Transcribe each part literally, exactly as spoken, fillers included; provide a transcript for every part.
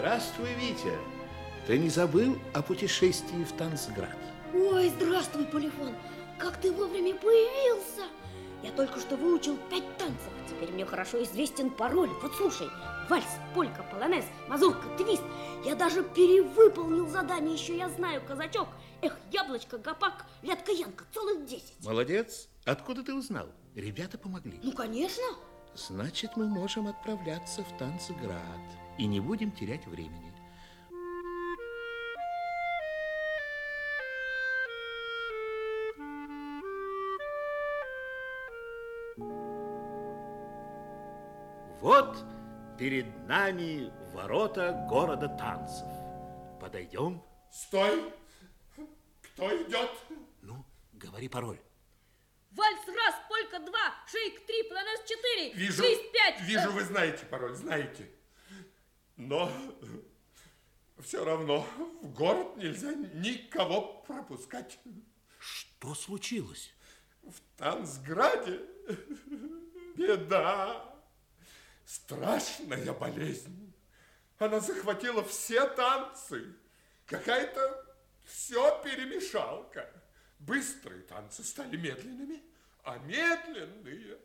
Здравствуй, Витя. Ты не забыл о путешествии в Танцград? Ой, здравствуй, Полифон. Как ты вовремя появился. Я только что выучил пять танцев. Теперь мне хорошо известен пароль. Вот слушай. Вальс, полька, полонез, мазурка, твист. Я даже перевыполнил задание. Еще я знаю, казачок. Эх, яблочко, гопак, лятка, янка. Целых десять. Молодец. Откуда ты узнал? Ребята помогли. Ну, конечно. Значит, мы можем отправляться в Танцград. И не будем терять времени. Вот перед нами ворота города танцев. Подойдем? Стой! Кто идет? Ну, говори пароль. Вальс раз, полька два, шейк три, полонез четыре, Вижу, твист пять. вижу, вы знаете пароль, знаете. Но все равно в город нельзя никого пропускать. Что случилось? В Танцграде беда. Страшная болезнь. Она захватила все танцы. Какая-то все перемешалка. Быстрые танцы стали медленными, а медленные...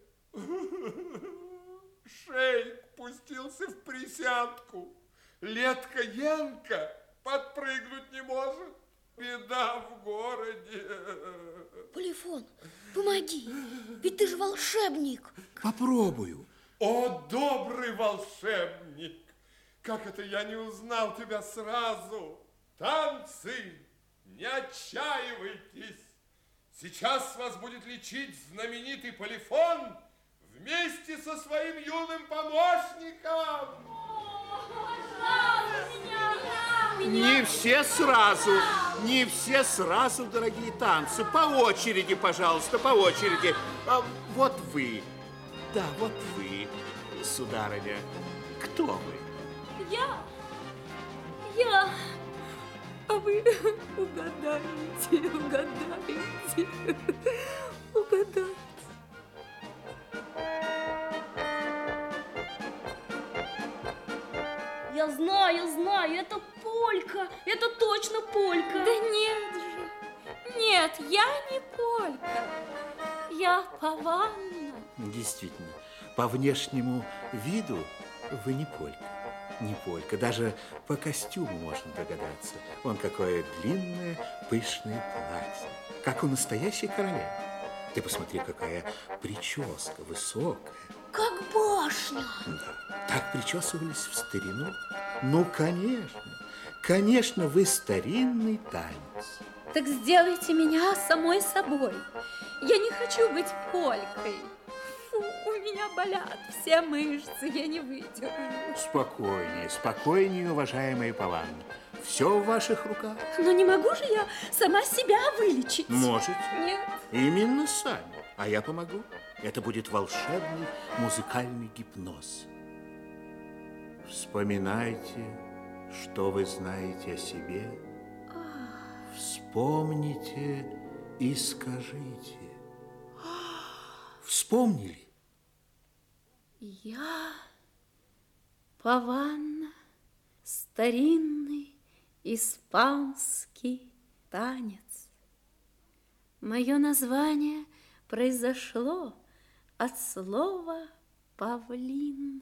Шейк пустился в присядку. Летка Янка подпрыгнуть не может. Беда в городе. Полифон, помоги. Ведь ты же волшебник. Попробую. О, добрый волшебник! Как это я не узнал тебя сразу? Танцы, не отчаивайтесь. Сейчас вас будет лечить знаменитый Полифон вместе со своим юным помощником. Не все сразу, не все сразу, дорогие танцы. По очереди, пожалуйста, по очереди. А вот вы. Да, вот вы, сударыня. Кто вы? Я, я, а вы угадаете, угадаете, угадаете. Я знаю, знаю, это полька, это точно полька. Да нет же, нет, я не полька, я Паванна. Действительно, по внешнему виду вы не полька. Не полька, даже по костюму можно догадаться. Вон какое длинное, пышное платье, как у настоящей королевы. Ты посмотри, какая прическа высокая. Как башня. Да, так причесывались в старину. Ну, конечно, конечно, вы старинный танец. Так сделайте меня самой собой. Я не хочу быть полькой. Фу, у меня болят все мышцы, я не выдержу. Спокойнее, спокойнее, уважаемая Паванна. Все в ваших руках. Но не могу же я сама себя вылечить? Можете. Нет. Именно сами. А я помогу. Это будет волшебный музыкальный гипноз. Вспоминайте, что вы знаете о себе. Вспомните и скажите. Вспомнили? Я Паванна, старинный испанский танец. Мое название произошло от слова павлин.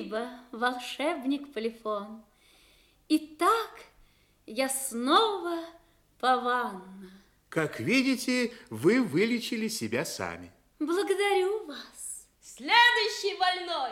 Спасибо, волшебник Полифон. Итак, я снова Паванна. Как видите, вы вылечили себя сами. Благодарю вас. Следующий больной.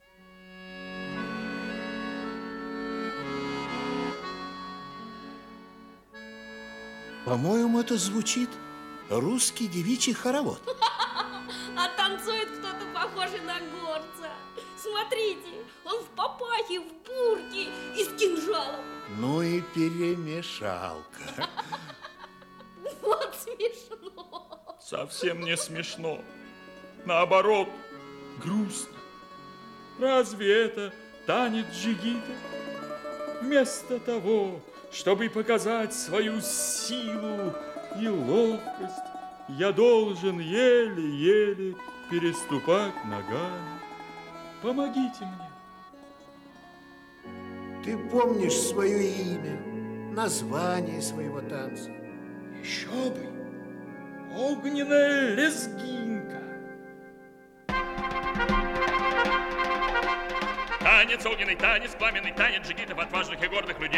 По-моему, это звучит русский девичий хоровод. А танцует кто-то похожий на горца. Смотрите, он в папахе, в бурке и с кинжалом. Ну и перемешалка. Вот смешно. Совсем не смешно. Наоборот, грустно. Разве это танец джигита? Вместо того, чтобы показать свою силу и ловкость, я должен еле-еле переступать ногами. Помогите мне. Ты помнишь свое имя, название своего танца? Еще бы! Огненная лезгинка. Танец, огненный танец, пламенный танец джигитов, отважных и гордых людей.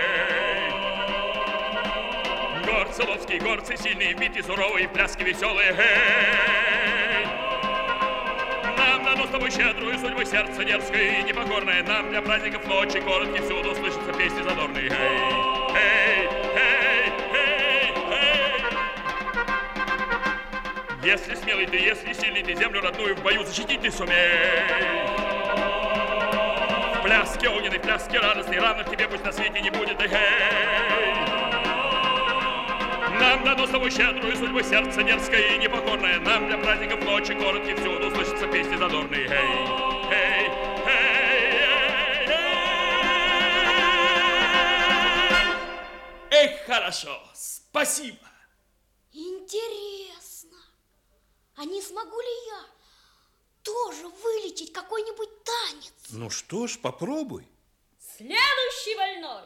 Горцы, ловские горцы, сильные, битые, суровые, пляски веселые. Эй! Нам дано с тобой щедрую судьбу, сердце дерзкое и непокорное. Нам для праздников ночи короткие всюду слышатся песни задорные. Эй, эй, эй, эй, эй. Если смелый ты, если сильный ты, землю родную в бою защитить ты сумей. В пляске огненной, в пляске радостной, равных тебе пусть на свете не будет. Эй! Нам дано с тобой щедрую судьбу, сердце дерзкое и непокорное. Нам для праздников ночи короткие всюду слышатся песни задорные. Эй, эй, эй, эй. Эх, хорошо, спасибо. Интересно, а не смогу ли я тоже вылечить какой-нибудь танец? Ну что ж, попробуй. Следующий больной.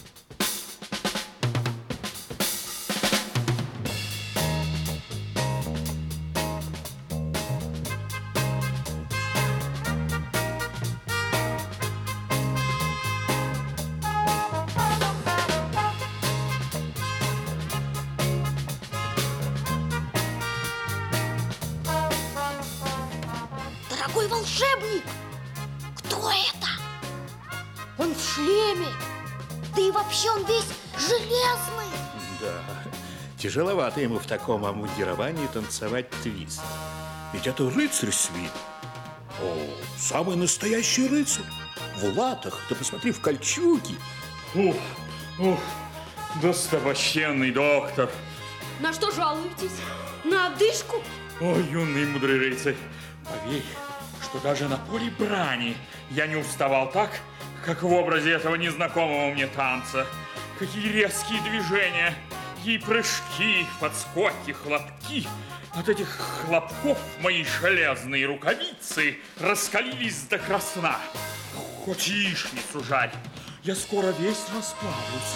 Дорогой волшебник, кто это? Он в шлеме, да и вообще он весь железный. Да, тяжеловато ему в таком обмундировании танцевать твист. Ведь это рыцарь с виду. О, самый настоящий рыцарь. В латах, да посмотри, в кольчуге. Ух, ух, достопочтенный доктор. На что жалуетесь? На одышку? Ой, юный мудрый рыцарь, поверь, что даже на поле брани я не уставал так, как в образе этого незнакомого мне танца. Какие резкие движения, какие прыжки, подскоки, хлопки. От этих хлопков мои железные рукавицы раскалились до красна. Хоть яичницу жаль, я скоро весь расплавлюсь.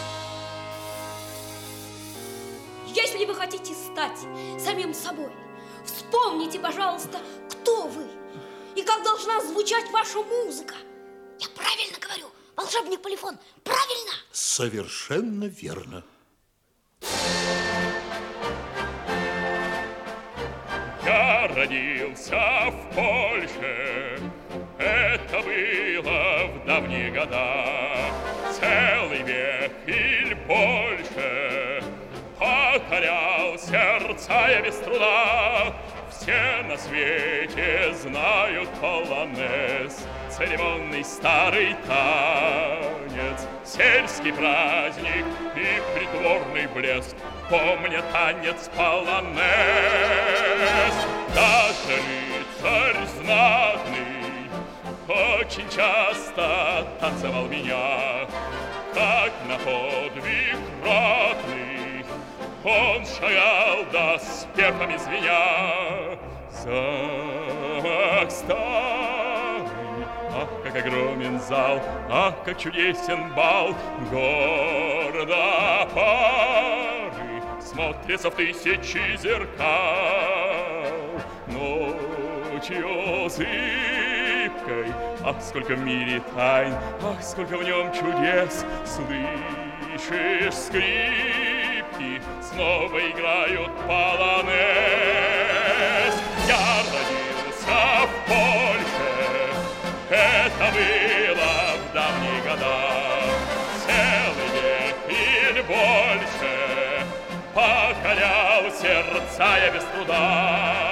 Если вы хотите стать самим собой, вспомните, пожалуйста, кто вы и как должна звучать ваша музыка. Я правильно говорю, волшебник Полифон, правильно? Совершенно верно. Я родился в Польше, это было в давние года. Целый век или больше покорял сердца я без труда. Все на свете знают полонез, церемонный старый танец, сельский праздник и притворный блеск. Помня танец полонез, даже рыцарь знатный очень часто танцевал меня, как на подвиг ратный. Он шагал доспехами звеня. Замок старый, ах, как огромен зал, ах, как чудесен бал. Гордо пары смотрятся в тысячи зеркал. Ночью зыбкой Ах, сколько в мире тайн, ах, сколько в нем чудес. Слышишь, скрипки снова играют полонез. Я родился в Польше, это было в давние года. Целый век или больше покорял сердца я без труда.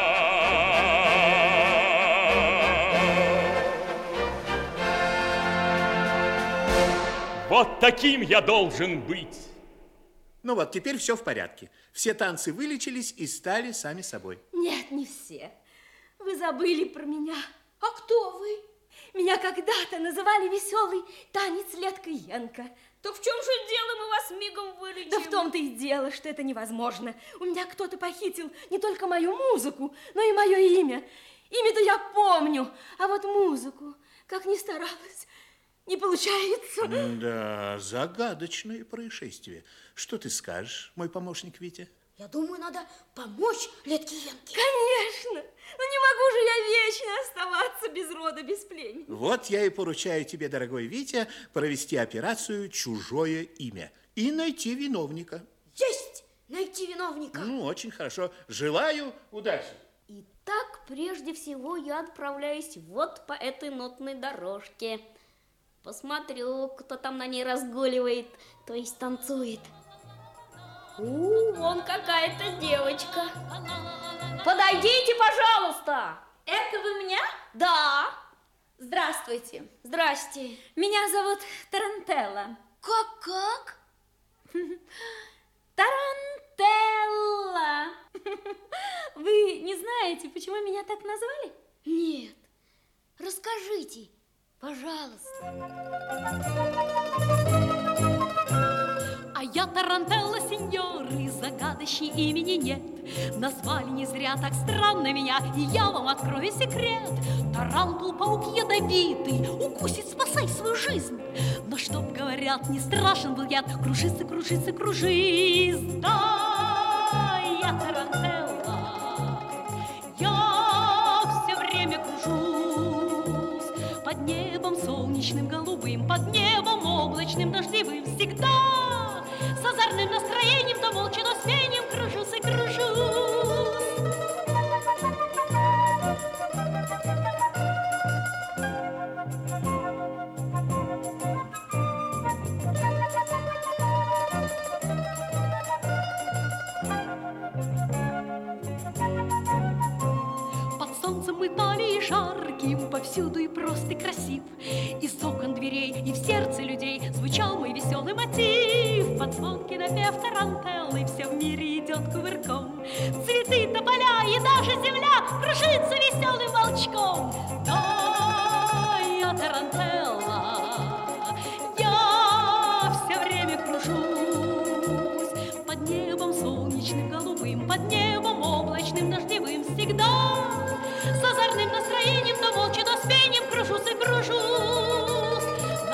Вот таким я должен быть. Ну вот, теперь все в порядке. Все танцы вылечились и стали сами собой. Нет, не все. Вы забыли про меня. А кто вы? Меня когда-то называли веселый танец Летка Янка. Так в чем же дело, мы вас мигом вылечим? Да в том-то и дело, что это невозможно. У меня кто-то похитил не только мою музыку, но и мое имя. Имя-то я помню, а вот музыку, как ни старалась, не получается. Да, загадочное происшествие. Что ты скажешь, мой помощник Витя? Я думаю, надо помочь Летке Янке. Конечно. Но не могу же я вечно оставаться без рода, без племени. Вот я и поручаю тебе, дорогой Витя, провести операцию «Чужое имя» и найти виновника. Есть! Найти виновника. Ну, очень хорошо. Желаю удачи. Итак, прежде всего я отправляюсь вот по этой нотной дорожке. Посмотрю, кто там на ней разгуливает, то есть танцует. У, вон какая-то девочка. Подойдите, пожалуйста. Это вы меня? Да. Здравствуйте. Здрасте. Меня зовут Тарантелла. Как-как? Тарантелла. Вы не знаете, почему меня так назвали? Нет. Расскажите, пожалуйста. А я Тарантелла, сеньоры, загадочней имени нет. Назвали не зря так странно меня, и я вам открою секрет. Тарантул, паук ядовитый, укусит, спасай свою жизнь. Но чтоб, говорят, не страшен был яд, кружится, кружится, кружись. Да, я Тарантелла, я все время кружусь под небом солнечным голубым, под небом облачным дождевым всегда. С озорным настроением, то молча, то с пением кружусь и кружусь. Под солнцем Италии жарким, повсюду и прост, и красив. Из окон дверей и в сердце людей звучал мой веселый мотив. Под звонкий напев тарантеллы все в мире идет кувырком. Цветы, тополя и даже земля кружится веселым волчком. Да, я тарантелла, я все время кружусь под небом солнечным голубым, под небом облачным дождевым всегда. С озорным настроением, то молча, то с пением кружусь и кружусь.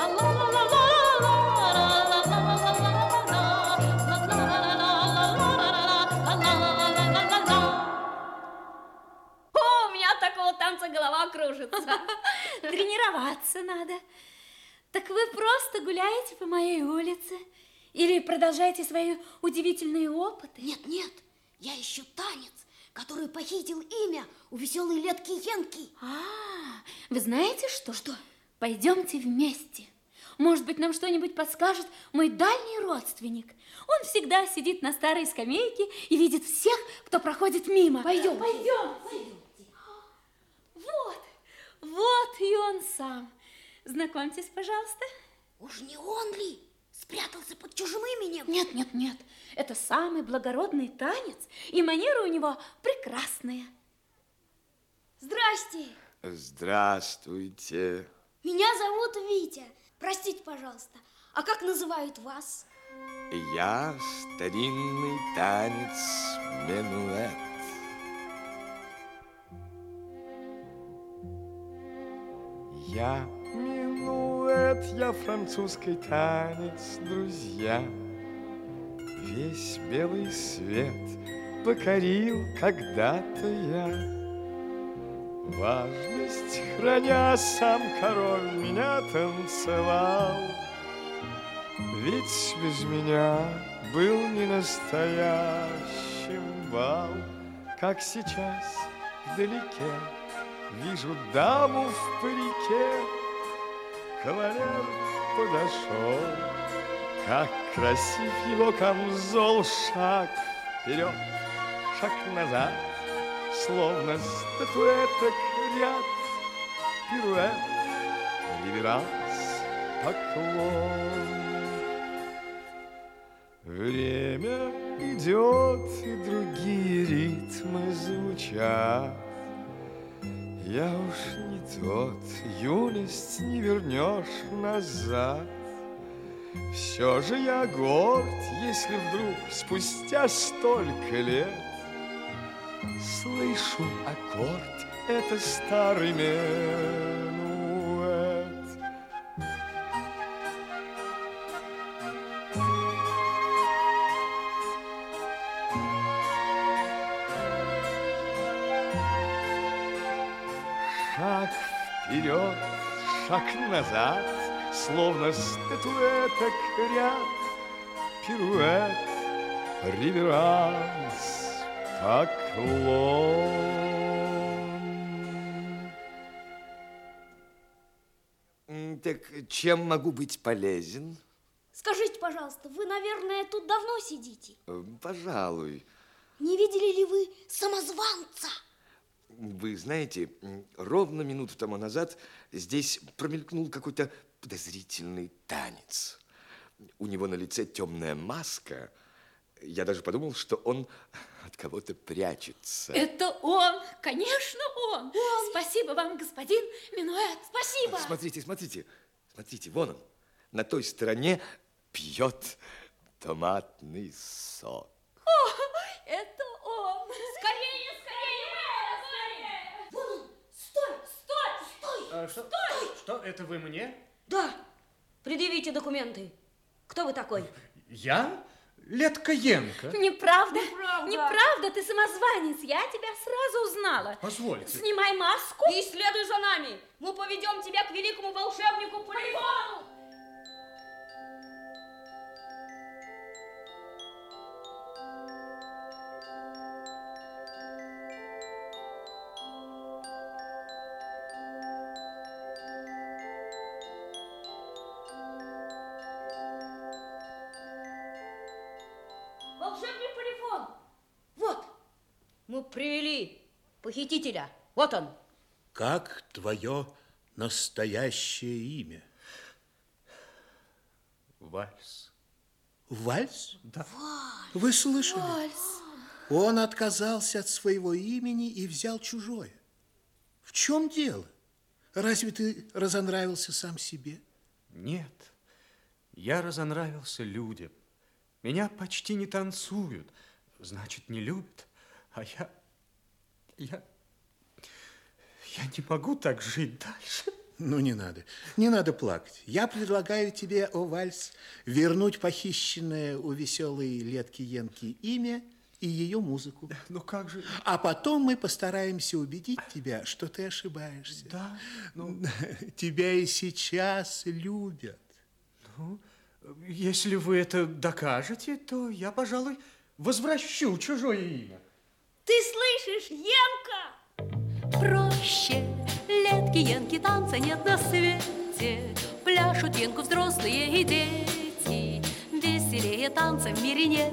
О, у меня от такого танца голова кружится. Тренироваться надо. Так вы просто гуляете по моей улице? Или продолжаете свои удивительные опыты? Нет, нет, я ищу танец, который похитил имя у веселой Летки Янки. А, вы знаете что? Что? Пойдемте вместе. Может быть, нам что-нибудь подскажет мой дальний родственник. Он всегда сидит на старой скамейке и видит всех, кто проходит мимо. Пойдем. Пойдем. Вот, вот и он сам. Знакомьтесь, пожалуйста. Уж не он ли спрятался под чужим именем? Нет, нет, нет. Это самый благородный танец, и манера у него прекрасная. Здрасте. Здравствуйте. Меня зовут Витя. Простите, пожалуйста, а как называют вас? Я старинный танец минуэт. Я минуэт, я французский танец, друзья. Весь белый свет покорил когда-то я. Важность храня, сам король меня танцевал. Ведь без меня был не настоящим бал. Как сейчас вдалеке вижу даму в парике. Кавалер подошел, как красив его камзол. Шаг вперед, шаг назад, словно статуэток ряд. Пируэт, реверанс, поклон. Время идет, и другие ритмы звучат. Я уж не тот, юность не вернешь назад. Все же я горд, если вдруг спустя столько лет слышу аккорд, это старый минуэт. Шаг вперед, шаг назад, словно статуэток ряд. Пируэт, реверанс, поклон. Так чем могу быть полезен? Скажите, пожалуйста, вы, наверное, тут давно сидите? Пожалуй. Не видели ли вы самозванца? Вы знаете, ровно минуту тому назад здесь промелькнул какой-то подозрительный танец. У него на лице темная маска. Я даже подумал, что он от кого-то прячется. Это он, конечно, он. он. Спасибо вам, господин Минуэт. Спасибо. Смотрите, смотрите, смотрите, вон он, на той стороне пьет томатный сок. О, это он. Скорее, скорее, скорее. Вон он. Стой, стой, стой. А, что, стой. Что, это вы мне? Да. Предъявите документы. Кто вы такой? Я? Леткоенко. Неправда. Неправда. Неправда, ты самозванец. Я тебя сразу узнала. Позвольте. Снимай маску. И следуй за нами. Мы поведем тебя к великому волшебнику Полифону. Волшебник Полифон. Вот, мы привели похитителя. Вот он. Как твое настоящее имя? Вальс. Вальс? Да. Вы слышали? Вальс. Он отказался от своего имени и взял чужое. В чем дело? Разве ты разонравился сам себе? Нет, я разонравился людям. Меня почти не танцуют, значит, не любят. А я, я, я не могу так жить дальше. Ну, не надо, не надо плакать. Я предлагаю тебе, о Вальс, вернуть похищенное у веселой Леткиенки имя и ее музыку. Ну, как же... А потом мы постараемся убедить тебя, что ты ошибаешься. Да, ну... Тебя и сейчас любят. Ну, если вы это докажете, то я, пожалуй, возвращу чужое имя. Ты слышишь, Янка? Проще Леткиенки танца нет на свете. Пляшут янку взрослые и дети. Веселее танца в мире нет.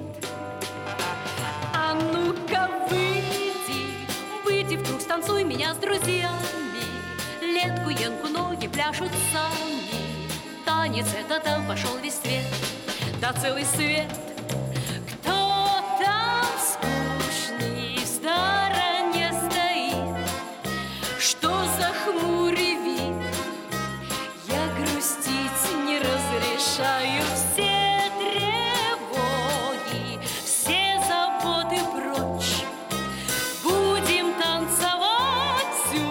А ну-ка выйди, выйди в круг, станцуй меня с друзьями. Леткиенку ноги пляшут сами. Танец этот там пошел весь свет, да целый свет. Кто там скучный в стороне стоит? Что за хмурый вид? Я грустить не разрешаю. Все тревоги, все заботы прочь. Будем танцевать всю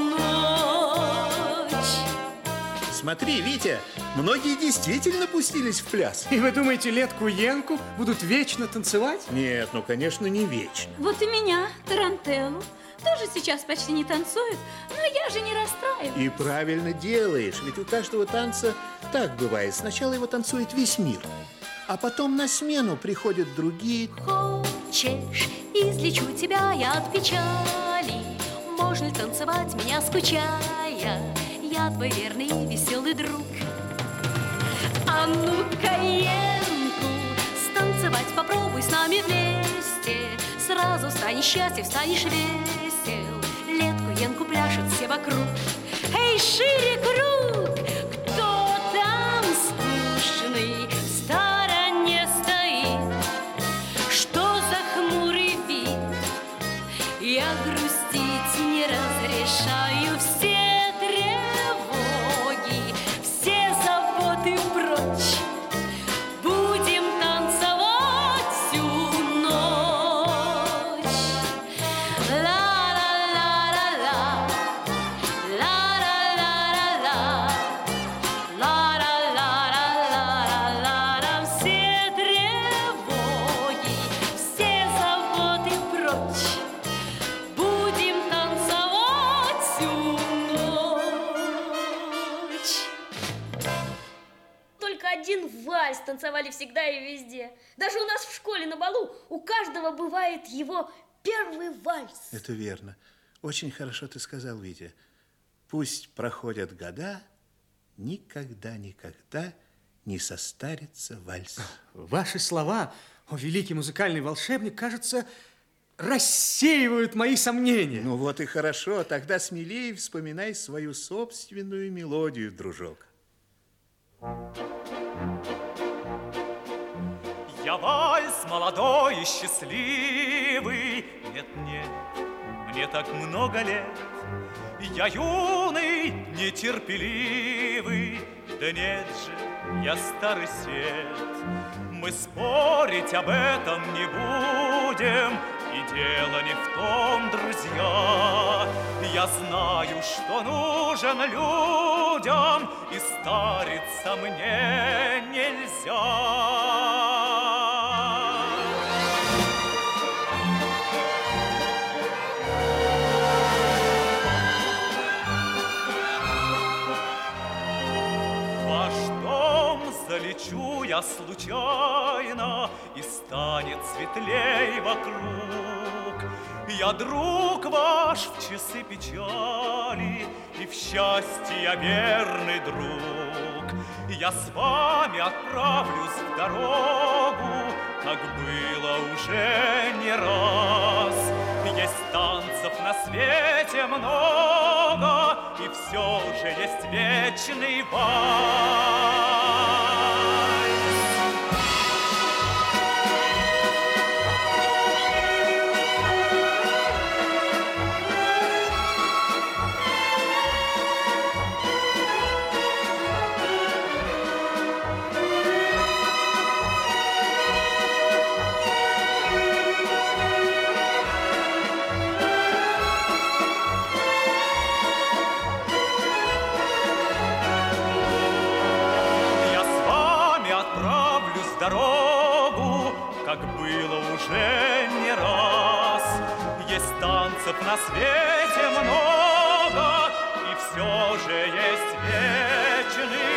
ночь. Смотри, Витя, многие действительно пустились в пляс. И вы думаете, Леткиенку будут вечно танцевать? Нет, ну, конечно, не вечно. Вот и меня, Тарантеллу, тоже сейчас почти не танцует, но я же не расстраиваюсь. И правильно делаешь, ведь у каждого танца так бывает. Сначала его танцует весь мир, а потом на смену приходят другие. Хочешь, излечу тебя я от печали? Можно ли танцевать меня скучая? Я твой верный веселый друг. А ну-ка, Янку, станцевать попробуй с нами вместе. Сразу станешь счастлив, станешь весел. Летку, Янку, пляшут все вокруг. Эй, шире круг! Кто там скучный в стороне стоит? Что за хмурый вид? Я грустить не разрешаю. Все тревоги, все заботы прочь. Будем танцевать всю ночь. Ла-ла-ла-ла-ла, ла-ла-ла-ла-ла, ла-ла-ла-ла-ла-ла. Все тревоги, все заботы прочь. Будем танцевать всю ночь. Только один вальс танцевали всегда и везде. Даже у нас в школе на балу у каждого бывает его первый вальс. Это верно. Очень хорошо ты сказал, Витя. Пусть проходят года, никогда-никогда не состарится вальс. Ваши слова, о великий музыкальный волшебник, кажется, рассеивают мои сомнения. Ну вот и хорошо, тогда смелее вспоминай свою собственную мелодию, дружок. Я вальс молодой и счастливый. Нет, нет, мне так много лет. Я юный, нетерпеливый. Да нет же, я старый свет. Мы спорить об этом не будем, и дело не в том, друзья. Я знаю, что нужен людям, и стариться мне нельзя. Залечу я случайно, и станет светлей вокруг. Я друг ваш в часы печали, и в счастье я верный друг. Я с вами отправлюсь в дорогу, как было уже не раз. Есть танцев на свете много, и все же есть вечный вальс. Дорогу, как было уже не раз. Есть танцев на свете много, и все же есть вечный